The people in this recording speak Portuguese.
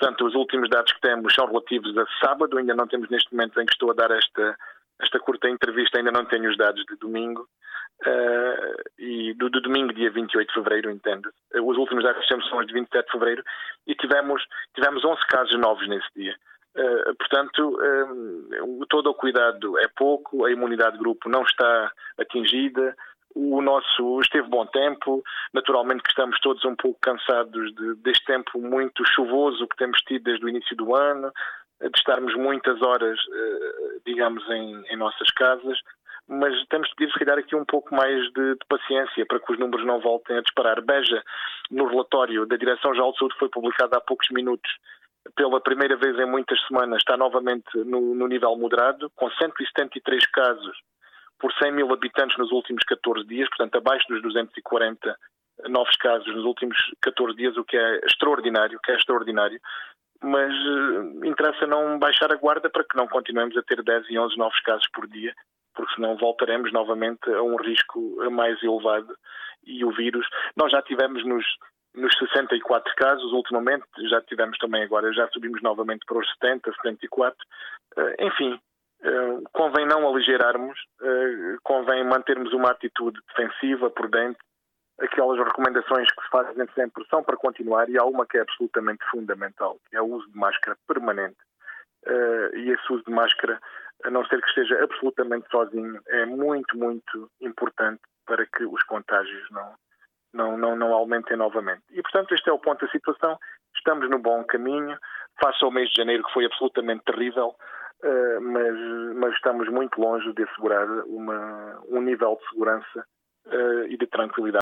portanto, os últimos dados que temos são relativos a sábado, ainda não temos neste momento em que estou a dar esta curta entrevista, ainda não tenho os dados de domingo, e do domingo, dia 28 de fevereiro, entende-se. Os últimos dados que temos são os de 27 de fevereiro, e tivemos 11 casos novos nesse dia. Portanto, todo o cuidado é pouco, a imunidade de grupo não está atingida, o nosso esteve bom tempo, naturalmente que estamos todos um pouco cansados deste tempo muito chuvoso que temos tido desde o início do ano, de estarmos muitas horas, digamos, em nossas casas, mas temos de pedir, se calhar, aqui um pouco mais de paciência para que os números não voltem a disparar. Veja, no relatório da Direção-Geral de Saúde, que foi publicado há poucos minutos, pela primeira vez em muitas semanas, está novamente no nível moderado, com 173 casos por 100 mil habitantes nos últimos 14 dias, portanto abaixo dos 240 novos casos nos últimos 14 dias, o que é extraordinário, mas interessa não baixar a guarda para que não continuemos a ter 10 e 11 novos casos por dia, porque senão voltaremos novamente a um risco mais elevado e o vírus. Nós já tivemos nos 64 casos ultimamente, já tivemos também agora, já subimos novamente para os 70, 74, enfim, convém não aligerarmos, convém mantermos uma atitude defensiva, prudente, aquelas recomendações que se fazem sempre são para continuar, e há uma que é absolutamente fundamental, que é o uso de máscara permanente, e esse uso de máscara, a não ser que esteja absolutamente sozinho, é muito, muito importante para que os contágios não aumentem novamente. E, portanto, este é o ponto da situação. Estamos no bom caminho, face ao mês de janeiro, que foi absolutamente terrível, mas estamos muito longe de assegurar um nível de segurança e de tranquilidade.